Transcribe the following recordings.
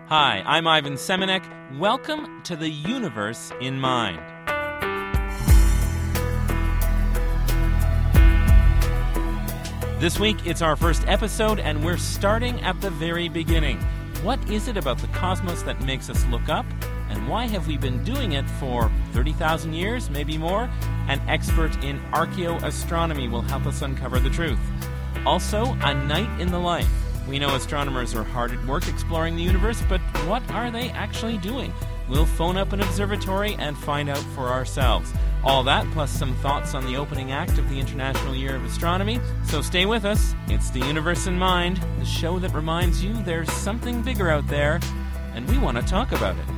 Hi, I'm Ivan Semenek. Welcome to The Universe in Mind. This week, it's our first episode, and we're starting at the very beginning. What is it about the cosmos that makes us look up? And why have we been doing it for 30,000 years, maybe more? An expert in archaeoastronomy will help us uncover the truth. Also, a night in the life. We know astronomers are hard at work exploring the universe, but what are they actually doing? We'll phone up an observatory and find out for ourselves. All that, plus some thoughts on the opening act of the International Year of Astronomy. So stay with us. It's The Universe in Mind, the show that reminds you there's something bigger out there, and we want to talk about it.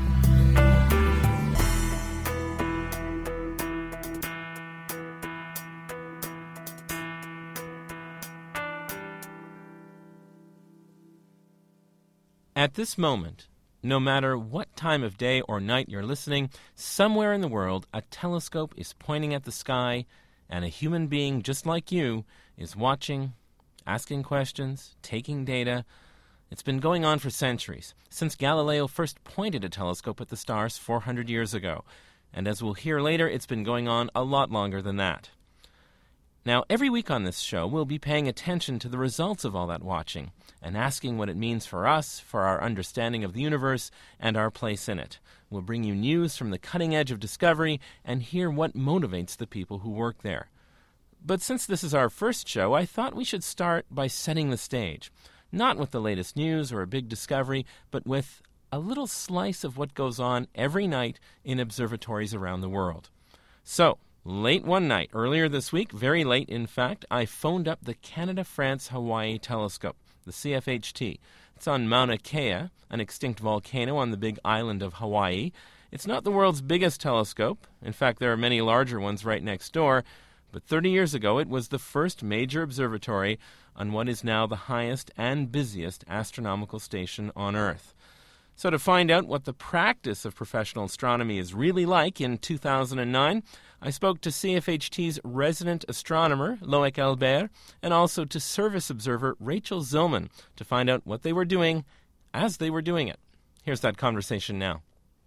At this moment, no matter what time of day or night you're listening, somewhere in the world a telescope is pointing at the sky, and a human being just like you is watching, asking questions, taking data. It's been going on for centuries, since Galileo first pointed a telescope at the stars 400 years ago. And as we'll hear later, it's been going on a lot longer than that. Now, every week on this show, we'll be paying attention to the results of all that watching and asking what it means for us, for our understanding of the universe, and our place in it. We'll bring you news from the cutting edge of discovery and hear what motivates the people who work there. But since this is our first show, I thought we should start by setting the stage. Not with the latest news or a big discovery, but with a little slice of what goes on every night in observatories around the world. So, late one night, earlier this week, very late in fact, I phoned up the Canada-France-Hawaii Telescope, the CFHT. It's on Mauna Kea, an extinct volcano on the big island of Hawaii. It's not the world's biggest telescope. In fact, there are many larger ones right next door. But 30 years ago, it was the first major observatory on what is now the highest and busiest astronomical station on Earth. So to find out what the practice of professional astronomy is really like in 2009, I spoke to CFHT's resident astronomer, Loic Albert, and also to service observer Rachel Zillman to find out what they were doing as they were doing it. Here's that conversation now.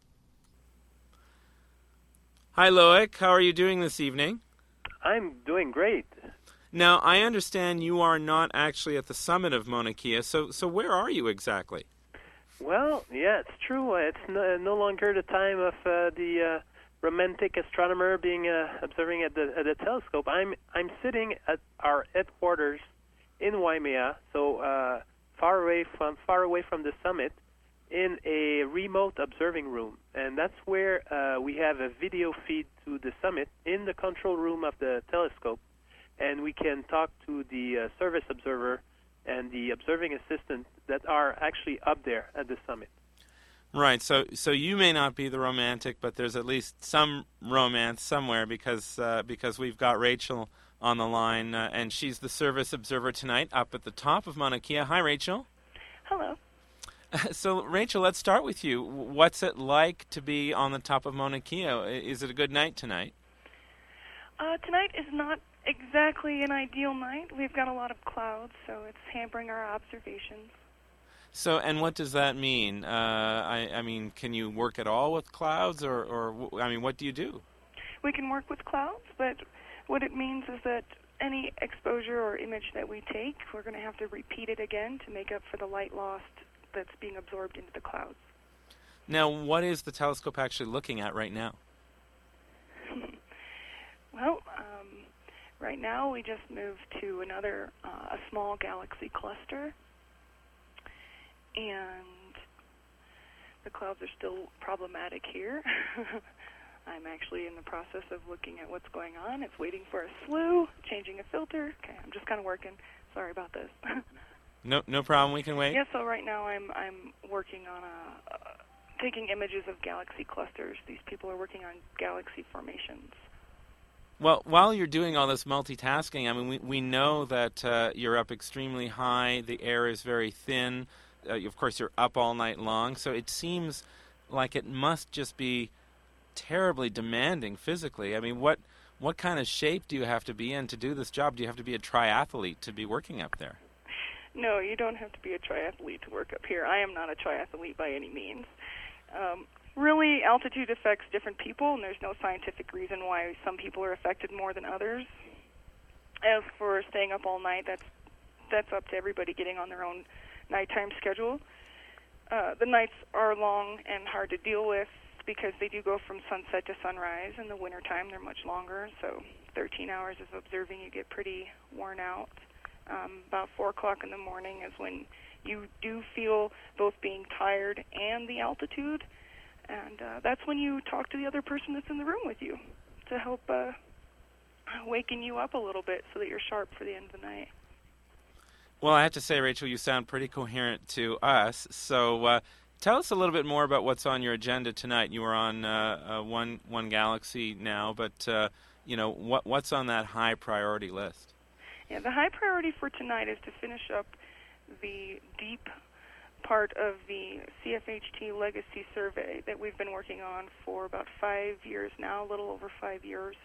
Hi, Loic. How are you doing this evening? I'm doing great. Now, I understand you are not actually at the summit of Mauna Kea, so where are you exactly? Well, yeah, it's true. It's no longer the time of the romantic astronomer being observing at the telescope. I'm sitting at our headquarters in Waimea, so far away from the summit, in a remote observing room, and that's where we have a video feed to the summit in the control room of the telescope, and we can talk to the service observer and the observing assistant that are actually up there at the summit. Right, so you may not be the romantic, but there's at least some romance somewhere because we've got Rachel on the line, and she's the service observer tonight up at the top of Mauna Kea. Hi, Rachel. Hello. So, Rachel, let's start with you. What's it like to be on the top of Mauna Kea? Is it a good night tonight? Tonight is not exactly an ideal night. We've got a lot of clouds, so it's hampering our observations. So, and what does that mean? I mean, can you work at all with clouds, or what do you do? We can work with clouds, but what it means is that any exposure or image that we take, we're going to have to repeat it again to make up for the light lost that's being absorbed into the clouds. Now, what is the telescope actually looking at right now? Well, right now we just moved to another, a small galaxy cluster, and the clouds are still problematic here. I'm actually in the process of looking at what's going on. It's waiting for a slew, changing a filter. Okay, I'm just kind of working. Sorry about this. No problem. We can wait. Yeah, so right now I'm working on taking images of galaxy clusters. These people are working on galaxy formations. Well, while you're doing all this multitasking, I mean, we know that you're up extremely high. The air is very thin. Of course, you're up all night long. So it seems like it must just be terribly demanding physically. I mean, what kind of shape do you have to be in to do this job? Do you have to be a triathlete to be working up there? No, you don't have to be a triathlete to work up here. I am not a triathlete by any means. Really, altitude affects different people, and there's no scientific reason why some people are affected more than others. As for staying up all night, that's up to everybody getting on their own nighttime schedule. The nights are long and hard to deal with because they do go from sunset to sunrise. In the wintertime, they're much longer, so 13 hours of observing, you get pretty worn out. About 4 o'clock in the morning is when you do feel both being tired and the altitude, and that's when you talk to the other person that's in the room with you to help waken you up a little bit so that you're sharp for the end of the night. Well, I have to say, Rachel, you sound pretty coherent to us. So tell us a little bit more about what's on your agenda tonight. You are on one Galaxy now, but what's on that high priority list? Yeah, the high priority for tonight is to finish up the deep part of the CFHT Legacy Survey that we've been working on for about 5 years now, a little over 5 years.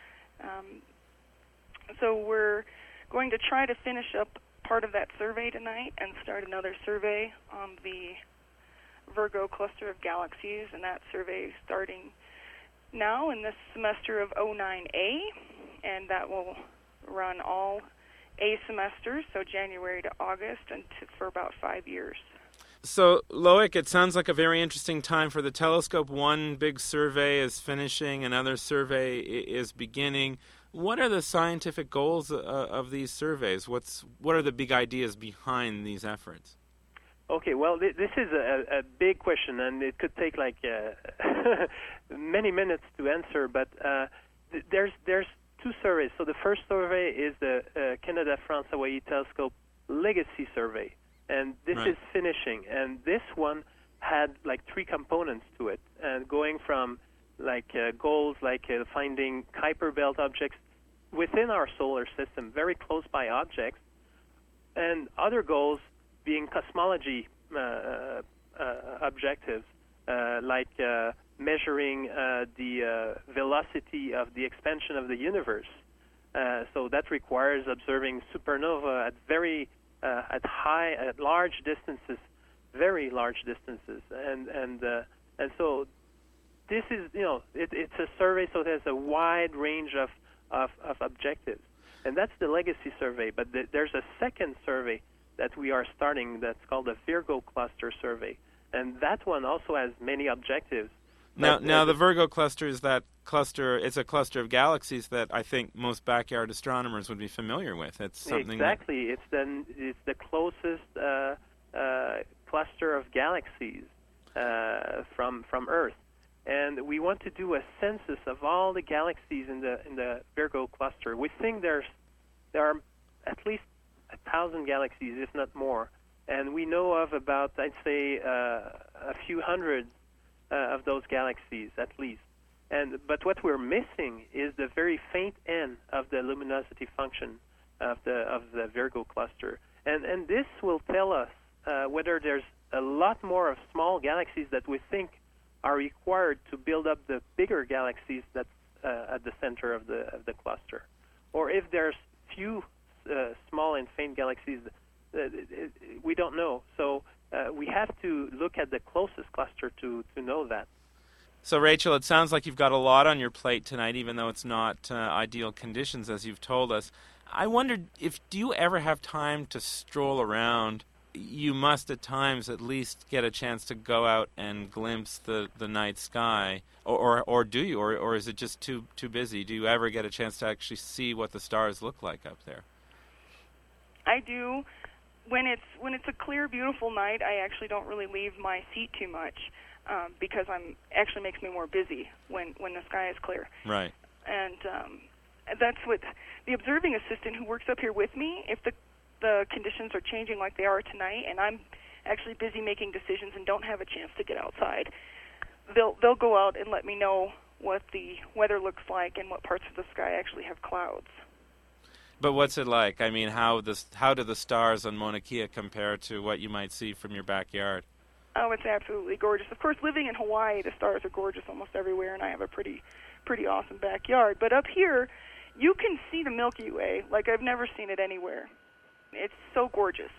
So we're going to try to finish up part of that survey tonight and start another survey on the Virgo cluster of galaxies, and that survey is starting now in this semester of 09A, and that will run all A semesters, so January to August, and for about 5 years. So, Loic, it sounds like a very interesting time for the telescope. One big survey is finishing, another survey is beginning. What are the scientific goals of these surveys? What are the big ideas behind these efforts? Okay, well, this is a big question, and it could take like many minutes to answer. But there's two surveys. So the first survey is the Canada-France-Hawaii Telescope Legacy Survey, and this is finishing. And this one had like 3 components to it, and going from like goals like finding Kuiper belt objects within our solar system, very close by objects, and other goals being cosmology objectives, like measuring the velocity of the expansion of the universe. So that requires observing supernova at large distances, very large distances, and so this is it's a survey, so there's a wide range of objectives, and that's the Legacy Survey. But there's a second survey that we are starting that's called the Virgo Cluster Survey, and that one also has many objectives. Now the Virgo cluster is that cluster. It's a cluster of galaxies that I think most backyard astronomers would be familiar with. It's something exactly. It's the closest cluster of galaxies from Earth, and we want to do a census of all the galaxies in the Virgo cluster. We think there are at least 1,000 galaxies, if not more, and we know of about, I'd say, a few hundred of those galaxies at least. But what we're missing is the very faint end of the luminosity function of the Virgo cluster, and this will tell us whether there's a lot more of small galaxies that we think are required to build up the bigger galaxies that's at the center of the cluster, or if there's few small and faint galaxies. We don't know. So we have to look at the closest cluster to know that. So, Rachel, it sounds like you've got a lot on your plate tonight, even though it's not ideal conditions, as you've told us. I wondered, do you ever have time to stroll around? You must at times at least get a chance to go out and glimpse the night sky, or do you, or is it just too busy? Do you ever get a chance to actually see what the stars look like up there? I do. When it's a clear, beautiful night, I actually don't really leave my seat too much because actually makes me more busy when the sky is clear. Right. And that's what the observing assistant who works up here with me, if the conditions are changing like they are tonight, and I'm actually busy making decisions and don't have a chance to get outside, they'll go out and let me know what the weather looks like and what parts of the sky actually have clouds. But what's it like? I mean, how do the stars on Mauna Kea compare to what you might see from your backyard? Oh, it's absolutely gorgeous. Of course, living in Hawaii, the stars are gorgeous almost everywhere, and I have a pretty awesome backyard. But up here, you can see the Milky Way like I've never seen it anywhere. It's so gorgeous.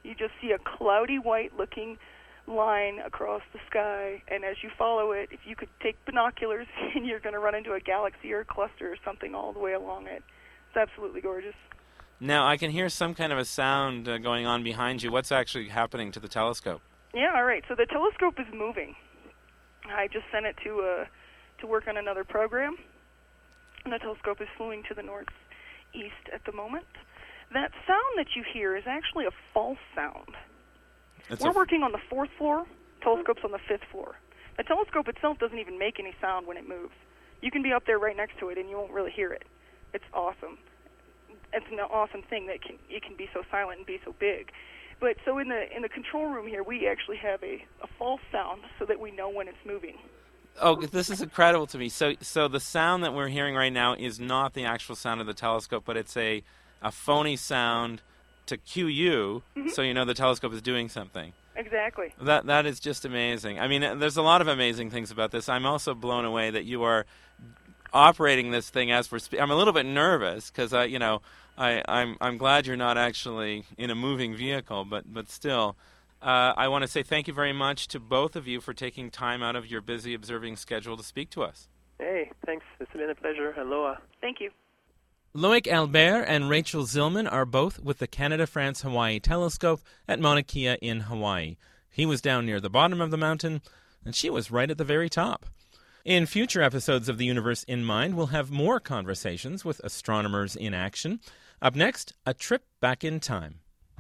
You just see a cloudy white-looking line across the sky, and as you follow it, if you could take binoculars, and you're going to run into a galaxy or a cluster or something all the way along it. It's absolutely gorgeous. Now, I can hear some kind of a sound going on behind you. What's actually happening to the telescope? Yeah, all right. So the telescope is moving. I just sent it to work on another program, and the telescope is flying to the northeast at the moment. That sound that you hear is actually a false sound. We're working on the 4th floor, telescope's on the 5th floor. The telescope itself doesn't even make any sound when it moves. You can be up there right next to it and you won't really hear it. It's awesome. It's an awesome thing that it can be so silent and be so big. But so in the control room here, we actually have a false sound so that we know when it's moving. Oh, this is incredible to me. So the sound that we're hearing right now is not the actual sound of the telescope, but it's a phony sound to cue you, so you know the telescope is doing something. Exactly. That is just amazing. I mean, there's a lot of amazing things about this. I'm also blown away that you are operating this thing as we're I'm a little bit nervous because I'm glad you're not actually in a moving vehicle, but still, I want to say thank you very much to both of you for taking time out of your busy observing schedule to speak to us. Hey, thanks. It's been a pleasure. Aloha. Thank you. Loic Albert and Rachel Zillman are both with the Canada-France-Hawaii Telescope at Mauna Kea in Hawaii. He was down near the bottom of the mountain, and she was right at the very top. In future episodes of The Universe in Mind, we'll have more conversations with astronomers in action. Up next, a trip back in time.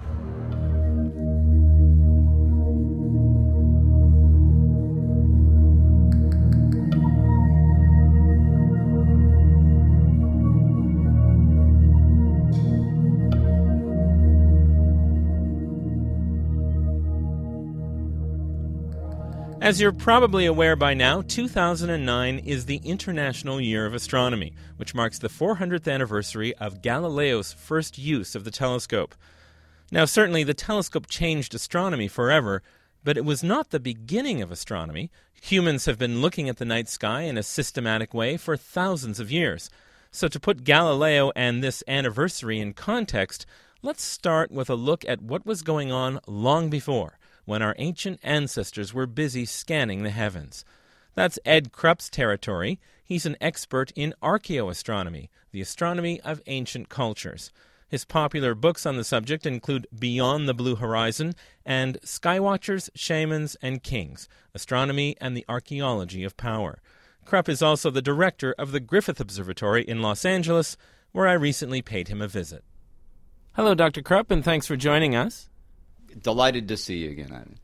As you're probably aware by now, 2009 is the International Year of Astronomy, which marks the 400th anniversary of Galileo's first use of the telescope. Now, certainly the telescope changed astronomy forever, but it was not the beginning of astronomy. Humans have been looking at the night sky in a systematic way for thousands of years. So to put Galileo and this anniversary in context, let's start with a look at what was going on long before, when our ancient ancestors were busy scanning the heavens. That's Ed Krupp's territory. He's an expert in archaeoastronomy, the astronomy of ancient cultures. His popular books on the subject include Beyond the Blue Horizon and Skywatchers, Shamans, and Kings, Astronomy and the Archaeology of Power. Krupp is also the director of the Griffith Observatory in Los Angeles, where I recently paid him a visit. Hello, Dr. Krupp, and thanks for joining us. Delighted to see you again, Ivan.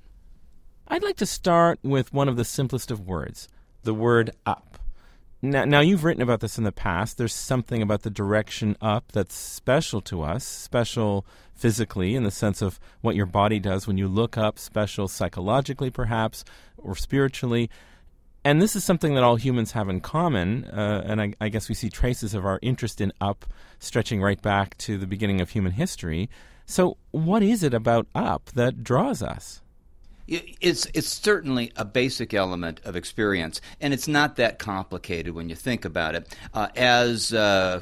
I'd like to start with one of the simplest of words, the word up. Now, you've written about this in the past. There's something about the direction up that's special to us, special physically in the sense of what your body does when you look up, special psychologically perhaps, or spiritually. And this is something that all humans have in common, and I guess we see traces of our interest in up stretching right back to the beginning of human history. So what is it about up that draws us? It's certainly a basic element of experience, and it's not that complicated when you think about it. As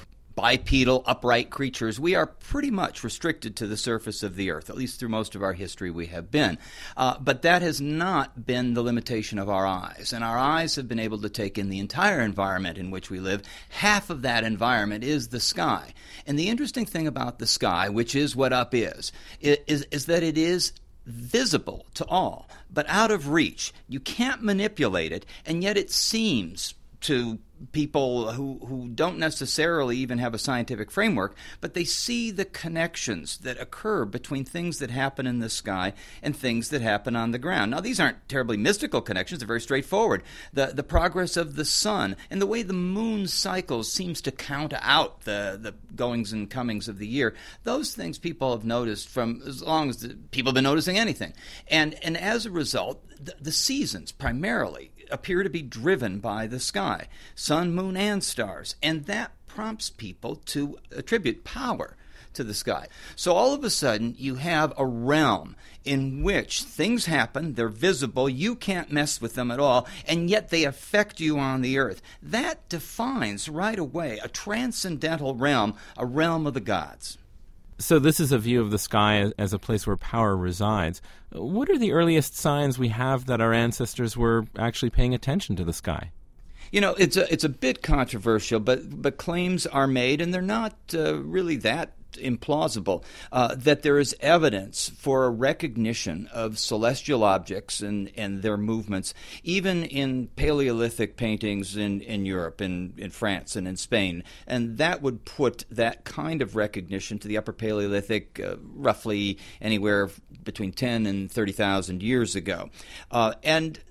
bipedal, upright creatures, we are pretty much restricted to the surface of the Earth. At least through most of our history we have been. But that has not been the limitation of our eyes, and our eyes have been able to take in the entire environment in which we live. Half of that environment is the sky. And the interesting thing about the sky, which is what up is that it is visible to all, but out of reach. You can't manipulate it, and yet it seems to people who don't necessarily even have a scientific framework, but they see the connections that occur between things that happen in the sky and things that happen on the ground. Now, these aren't terribly mystical connections. They're very straightforward. The progress of the sun and the way the moon cycles seems to count out the goings and comings of the year. Those things people have noticed from as long as people have been noticing anything. And as a result, the seasons primarily appear to be driven by the sky, sun, moon, and stars, and that prompts people to attribute power to the sky. So all of a sudden, you have a realm in which things happen, they're visible, you can't mess with them at all, and yet they affect you on the earth. That defines right away a transcendental realm, a realm of the gods. So this is a view of the sky as a place where power resides. What are the earliest signs we have that our ancestors were actually paying attention to the sky? You know, it's a bit controversial, but claims are made, and they're not really that implausible, that there is evidence for a recognition of celestial objects and their movements, even in Paleolithic paintings in Europe, in France, and in Spain. And that would put that kind of recognition to the Upper Paleolithic roughly anywhere between 10 and 30,000 years ago. And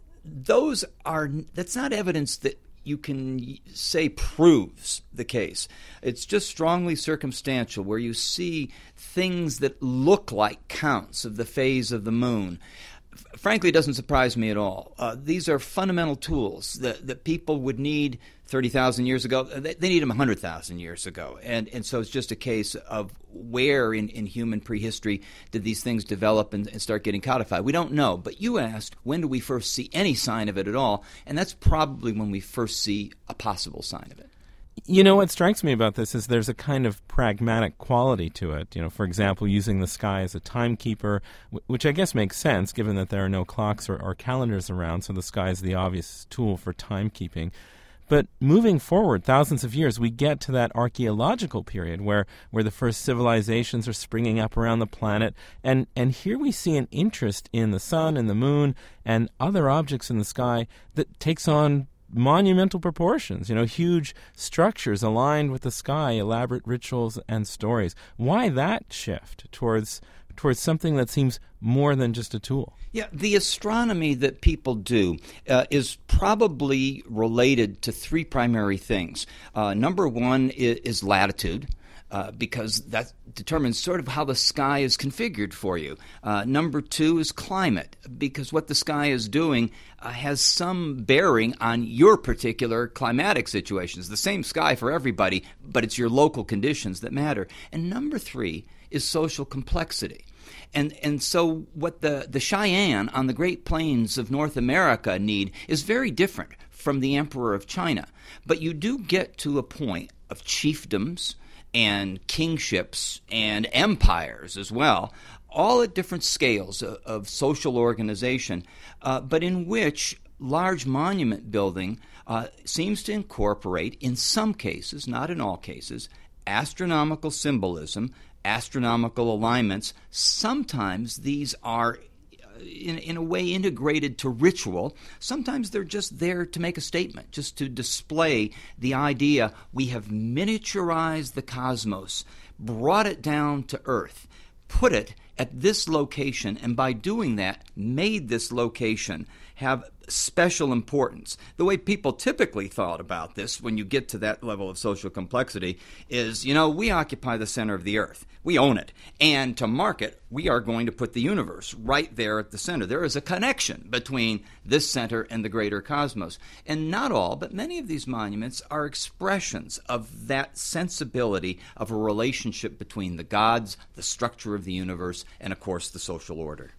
that's not evidence that you can say proves the case. It's just strongly circumstantial, where you see things that look like counts of the phase of the moon. Frankly, it doesn't surprise me at all. These are fundamental tools that people would need 30,000 years ago. They need them 100,000 years ago. And so it's just a case of where in human prehistory did these things develop and start getting codified. We don't know. But you asked, when do we first see any sign of it at all? And that's probably when we first see a possible sign of it. You know, what strikes me about this is there's a kind of pragmatic quality to it. You know, for example, using the sky as a timekeeper, which I guess makes sense given that there are no clocks or calendars around, so the sky is the obvious tool for timekeeping. But moving forward thousands of years, we get to that archaeological period where the first civilizations are springing up around the planet. And here we see an interest in the sun and the moon and other objects in the sky that takes on monumental proportions, you know, huge structures aligned with the sky, elaborate rituals and stories. Why that shift towards something that seems more than just a tool? Yeah, the astronomy that people do is probably related to three primary things. Number one is latitude. Because that determines sort of how the sky is configured for you. Number two is climate, because what the sky is doing has some bearing on your particular climatic situations. The same sky for everybody, but it's your local conditions that matter. And number three is social complexity. And so what the Cheyenne on the Great Plains of North America need is very different from the Emperor of China. But you do get to a point of chiefdoms and kingships and empires as well, all at different scales of social organization, but in which large monument building seems to incorporate, in some cases, not in all cases, astronomical symbolism, astronomical alignments. Sometimes these are in a way integrated to ritual. Sometimes they're just there to make a statement, just to display the idea we have miniaturized the cosmos, brought it down to Earth, put it at this location, and by doing that, made this location have special importance. The way people typically thought about this when you get to that level of social complexity is, you know, we occupy the center of the Earth. We own it. And to mark it, we are going to put the universe right there at the center. There is a connection between this center and the greater cosmos. And not all, but many of these monuments are expressions of that sensibility of a relationship between the gods, the structure of the universe, and, of course, the social order.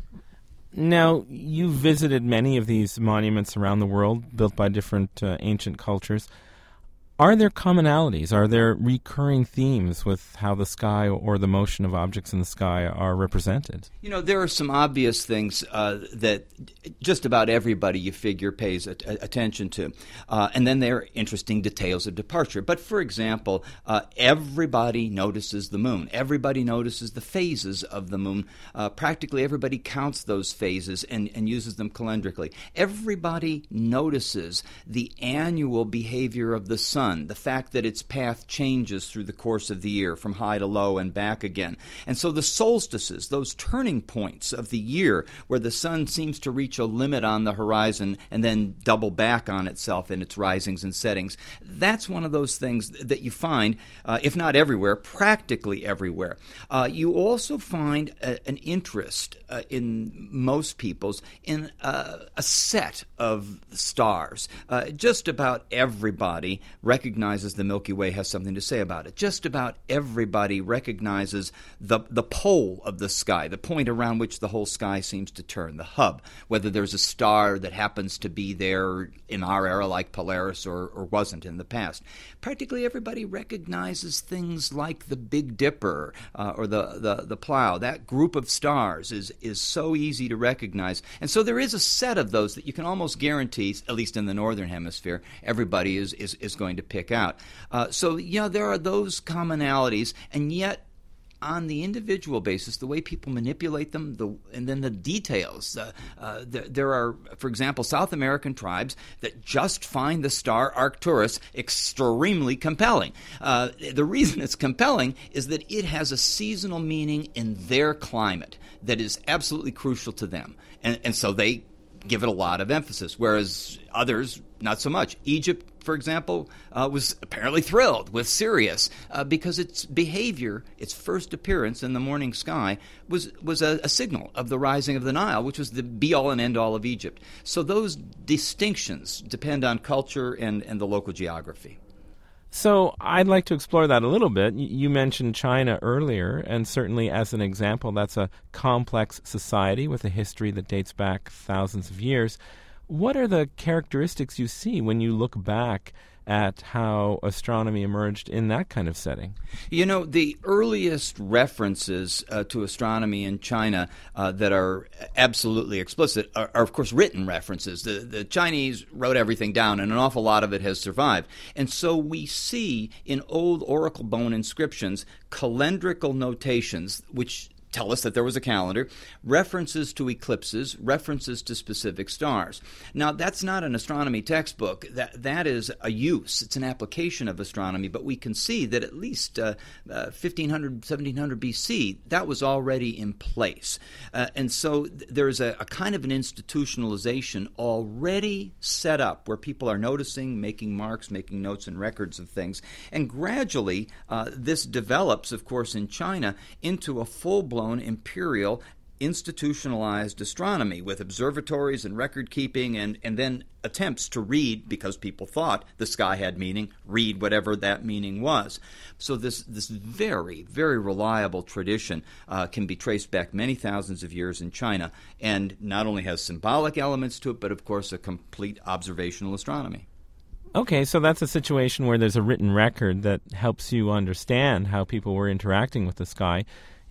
Now, you've visited many of these monuments around the world, built by different ancient cultures. Are there commonalities? Are there recurring themes with how the sky or the motion of objects in the sky are represented? You know, there are some obvious things that just about everybody, you figure, pays attention to. And then there are interesting details of departure. But, for example, everybody notices the moon. Everybody notices the phases of the moon. Practically everybody counts those phases and uses them calendrically. Everybody notices the annual behavior of the sun, the fact that its path changes through the course of the year from high to low and back again. And so the solstices, those turning points of the year where the sun seems to reach a limit on the horizon and then double back on itself in its risings and settings, that's one of those things that you find, if not everywhere, practically everywhere. You also find an interest in most people's in a set of stars. Just about everybody recognizes the Milky Way has something to say about it. Just about everybody recognizes the pole of the sky, the point around which the whole sky seems to turn, the hub, whether there's a star that happens to be there in our era like Polaris or wasn't in the past. Practically everybody recognizes things like the Big Dipper or the Plough. That group of stars is so easy to recognize. And so there is a set of those that you can almost guarantee, at least in the northern hemisphere, everybody is going to pick out. So, there are those commonalities, and yet on the individual basis, the way people manipulate them, and then the details. There are, for example, South American tribes that just find the star Arcturus extremely compelling. The reason it's compelling is that it has a seasonal meaning in their climate that is absolutely crucial to them. And so they give it a lot of emphasis, whereas others, not so much. Egypt, for example, was apparently thrilled with Sirius because its behavior, its first appearance in the morning sky, was a signal of the rising of the Nile, which was the be-all and end-all of Egypt. So those distinctions depend on culture and the local geography. So I'd like to explore that a little bit. You mentioned China earlier, and certainly as an example, that's a complex society with a history that dates back thousands of years. What are the characteristics you see when you look back at how astronomy emerged in that kind of setting? The earliest references to astronomy in China that are absolutely explicit are, of course, written references. The Chinese wrote everything down, and an awful lot of it has survived. And so we see in old oracle bone inscriptions calendrical notations, which tell us that there was a calendar, references to eclipses, references to specific stars. Now, that's not an astronomy textbook. That is a use. It's an application of astronomy, but we can see that at least 1500, 1700 BC, that was already in place. And so there's a kind of an institutionalization already set up where people are noticing, making marks, making notes and records of things. And gradually, this develops, of course, in China into a full-blown imperial institutionalized astronomy with observatories and record keeping and then attempts to read, because people thought the sky had meaning, read whatever that meaning was. So this very, very reliable tradition can be traced back many thousands of years in China, and not only has symbolic elements to it, but of course a complete observational astronomy. Okay, so that's a situation where there's a written record that helps you understand how people were interacting with the sky.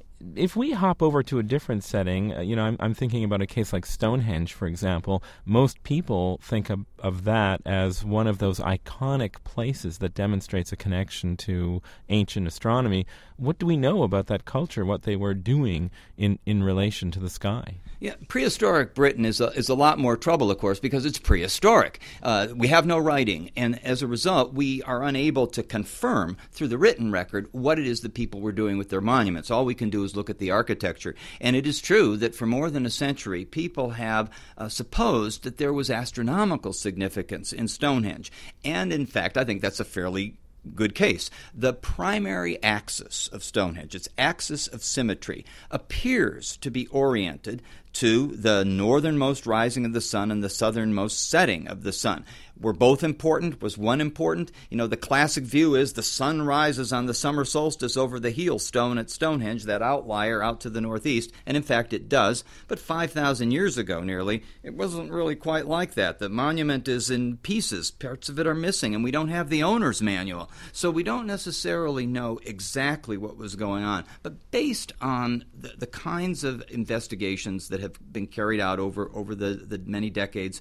If we hop over to a different setting, I'm thinking about a case like Stonehenge, for example. Most people think of that as one of those iconic places that demonstrates a connection to ancient astronomy. What do we know about that culture, what they were doing in relation to the sky? Yeah, prehistoric Britain is a lot more trouble, of course, because it's prehistoric. We have no writing, and as a result, we are unable to confirm through the written record what it is that people were doing with their monuments. All we can do is look at the architecture. And it is true that for more than a century, people have supposed that there was astronomical significance in Stonehenge. And in fact, I think that's a fairly good case. The primary axis of Stonehenge, its axis of symmetry, appears to be oriented to the northernmost rising of the sun and the southernmost setting of the sun. Were both important? Was one important? The classic view is the sun rises on the summer solstice over the heel stone at Stonehenge, that outlier out to the northeast, and in fact it does. But 5,000 years ago, nearly, it wasn't really quite like that. The monument is in pieces. Parts of it are missing, and we don't have the owner's manual. So we don't necessarily know exactly what was going on. But based on the kinds of investigations that have been carried out over the many decades,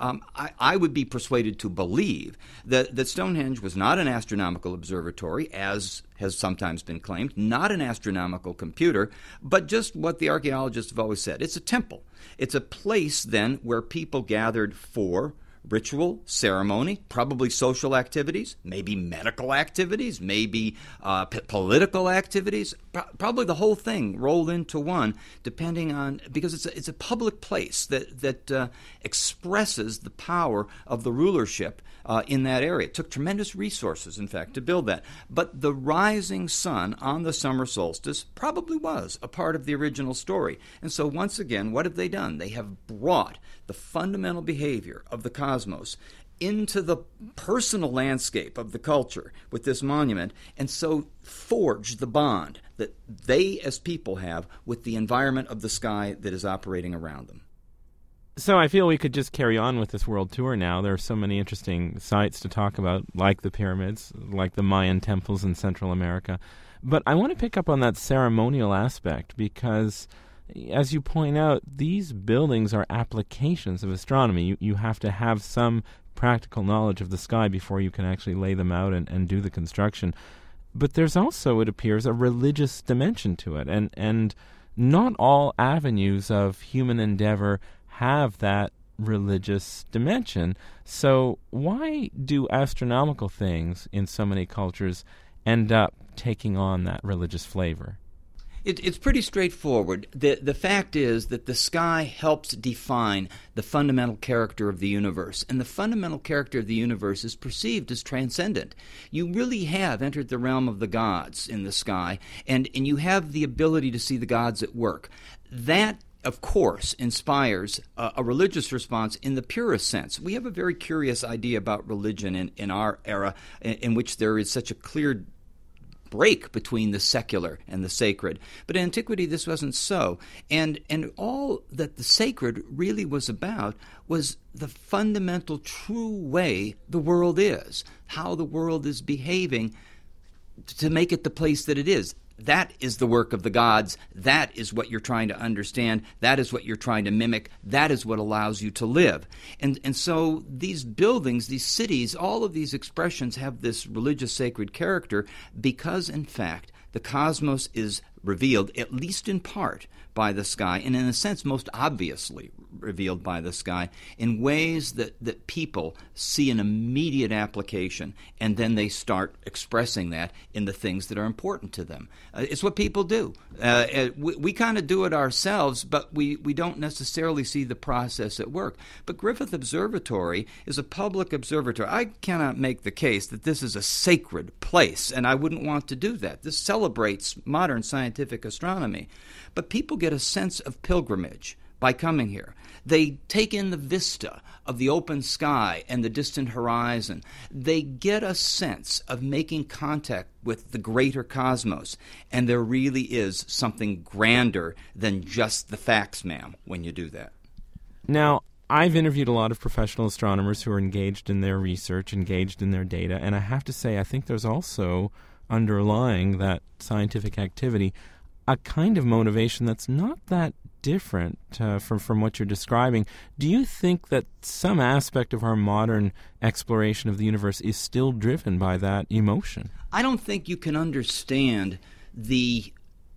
I would be persuaded to believe that Stonehenge was not an astronomical observatory, as has sometimes been claimed, not an astronomical computer, but just what the archaeologists have always said. It's a temple. It's a place, then, where people gathered for ritual, ceremony, probably social activities, maybe medical activities, maybe political activities, probably the whole thing rolled into one, depending on, because it's a public place that expresses the power of the rulership in that area. It took tremendous resources, in fact, to build that. But the rising sun on the summer solstice probably was a part of the original story. And so once again, what have they done? They have brought the fundamental behavior of the cosmos into the personal landscape of the culture with this monument, and so forge the bond that they as people have with the environment of the sky that is operating around them. So I feel we could just carry on with this world tour now. There are so many interesting sites to talk about, like the pyramids, like the Mayan temples in Central America. But I want to pick up on that ceremonial aspect because, as you point out, these buildings are applications of astronomy. You have to have some practical knowledge of the sky before you can actually lay them out and do the construction. But there's also, it appears, a religious dimension to it. And not all avenues of human endeavor have that religious dimension. So why do astronomical things in so many cultures end up taking on that religious flavor? It's pretty straightforward. The fact is that the sky helps define the fundamental character of the universe, and the fundamental character of the universe is perceived as transcendent. You really have entered the realm of the gods in the sky, and you have the ability to see the gods at work. That, of course, inspires a religious response in the purest sense. We have a very curious idea about religion in our era, in which there is such a clear break between the secular and the sacred. But in antiquity, this wasn't so. And all that the sacred really was about was the fundamental true way the world is, how the world is behaving to make it the place that it is. That is the work of the gods. That is what you're trying to understand. That is what you're trying to mimic. That is what allows you to live. And so these buildings, these cities, all of these expressions have this religious sacred character because, in fact, the cosmos is revealed, at least in part, by the sky, and in a sense most obviously revealed by the sky, in ways that people see an immediate application, and then they start expressing that in the things that are important to them. It's what people do. We kind of do it ourselves, but we don't necessarily see the process at work. But Griffith Observatory is a public observatory. I cannot make the case that this is a sacred place, and I wouldn't want to do that. This celebrates modern scientific astronomy. But people get a sense of pilgrimage by coming here. They take in the vista of the open sky and the distant horizon. They get a sense of making contact with the greater cosmos. And there really is something grander than just the facts, ma'am, when you do that. Now, I've interviewed a lot of professional astronomers who are engaged in their research, engaged in their data, and I have to say I think there's also underlying that scientific activity a kind of motivation that's not that different from what you're describing. Do you think that some aspect of our modern exploration of the universe is still driven by that emotion? I don't think you can understand the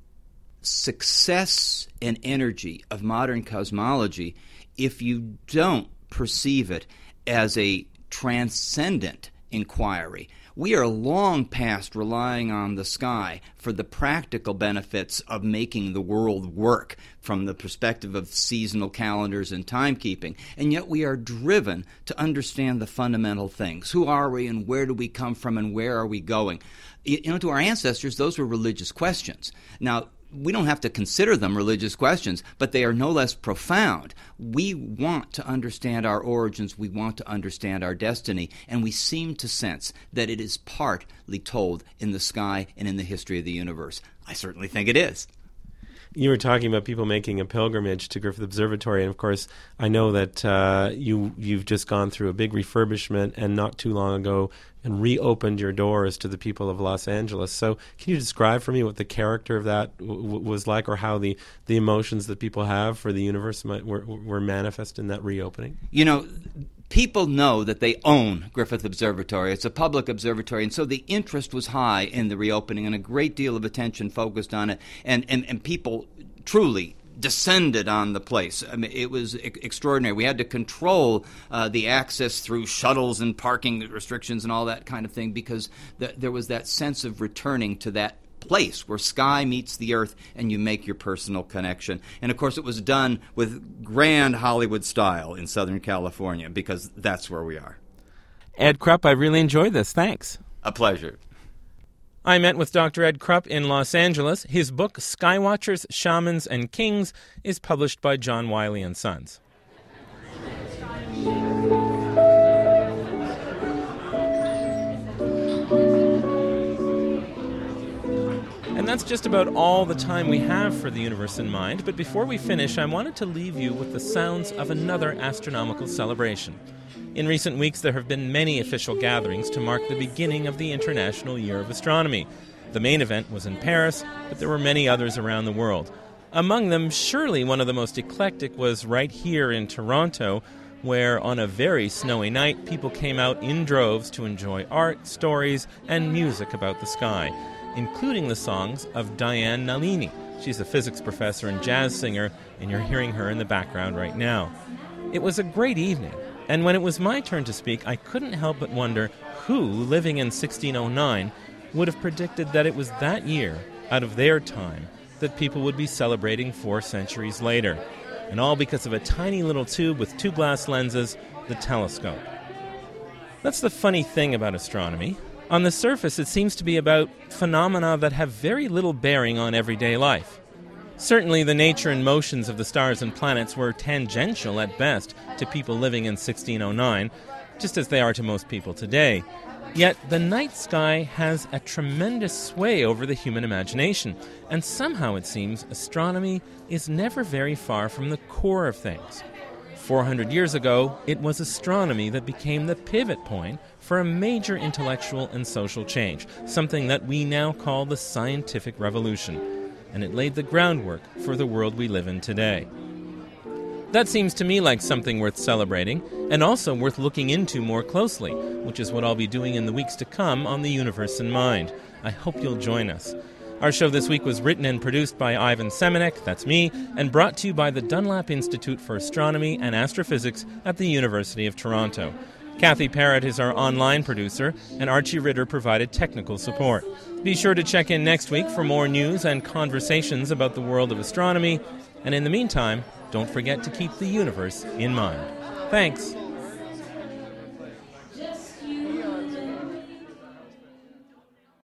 success and energy of modern cosmology if you don't perceive it as a transcendent inquiry. We are long past relying on the sky for the practical benefits of making the world work from the perspective of seasonal calendars and timekeeping, and yet we are driven to understand the fundamental things. Who are we and where do we come from and where are we going? To our ancestors, those were religious questions. Now, we don't have to consider them religious questions, but they are no less profound. We want to understand our origins. We want to understand our destiny, and we seem to sense that it is partly told in the sky and in the history of the universe. I certainly think it is. You were talking about people making a pilgrimage to Griffith Observatory, and of course, I know that you've just gone through a big refurbishment and not too long ago and reopened your doors to the people of Los Angeles. So can you describe for me what the character of that was like, or how the emotions that people have for the universe were manifest in that reopening? People know that they own Griffith Observatory. It's a public observatory, and so the interest was high in the reopening and a great deal of attention focused on it, and people truly descended on the place. I mean, it was extraordinary. We had to control the access through shuttles and parking restrictions and all that kind of thing because there was that sense of returning to that place where sky meets the earth and you make your personal connection. And of course it was done with grand Hollywood style in Southern California because that's where we are. Ed Krupp, I really enjoyed this. Thanks. A pleasure. I met with Dr. Ed Krupp in Los Angeles. His book, Skywatchers, Shamans, and Kings, is published by John Wiley & Sons. that's just about all the time we have for the Universe in Mind, but before we finish, I wanted to leave you with the sounds of another astronomical celebration. In recent weeks, there have been many official gatherings to mark the beginning of the International Year of Astronomy. The main event was in Paris, but there were many others around the world. Among them, surely one of the most eclectic was right here in Toronto, where on a very snowy night, people came out in droves to enjoy art, stories, and music about the sky, including the songs of Diane Nalini. She's a physics professor and jazz singer, and you're hearing her in the background right now. It was a great evening, and when it was my turn to speak, I couldn't help but wonder who, living in 1609, would have predicted that it was that year, out of their time, that people would be celebrating 4 centuries later. And all because of a tiny little tube with 2 glass lenses, the telescope. That's the funny thing about astronomy. On the surface, it seems to be about phenomena that have very little bearing on everyday life. Certainly, the nature and motions of the stars and planets were tangential at best to people living in 1609, just as they are to most people today. Yet the night sky has a tremendous sway over the human imagination, and somehow it seems astronomy is never very far from the core of things. 400 years ago, it was astronomy that became the pivot point for a major intellectual and social change, something that we now call the scientific revolution, and it laid the groundwork for the world we live in today. That seems to me like something worth celebrating, and also worth looking into more closely, which is what I'll be doing in the weeks to come on The Universe in Mind. I hope you'll join us. Our show this week was written and produced by Ivan Semenek, that's me, and brought to you by the Dunlap Institute for Astronomy and Astrophysics at the University of Toronto. Kathy Parrott is our online producer, and Archie Ritter provided technical support. Be sure to check in next week for more news and conversations about the world of astronomy, and in the meantime, don't forget to keep the universe in mind. Thanks.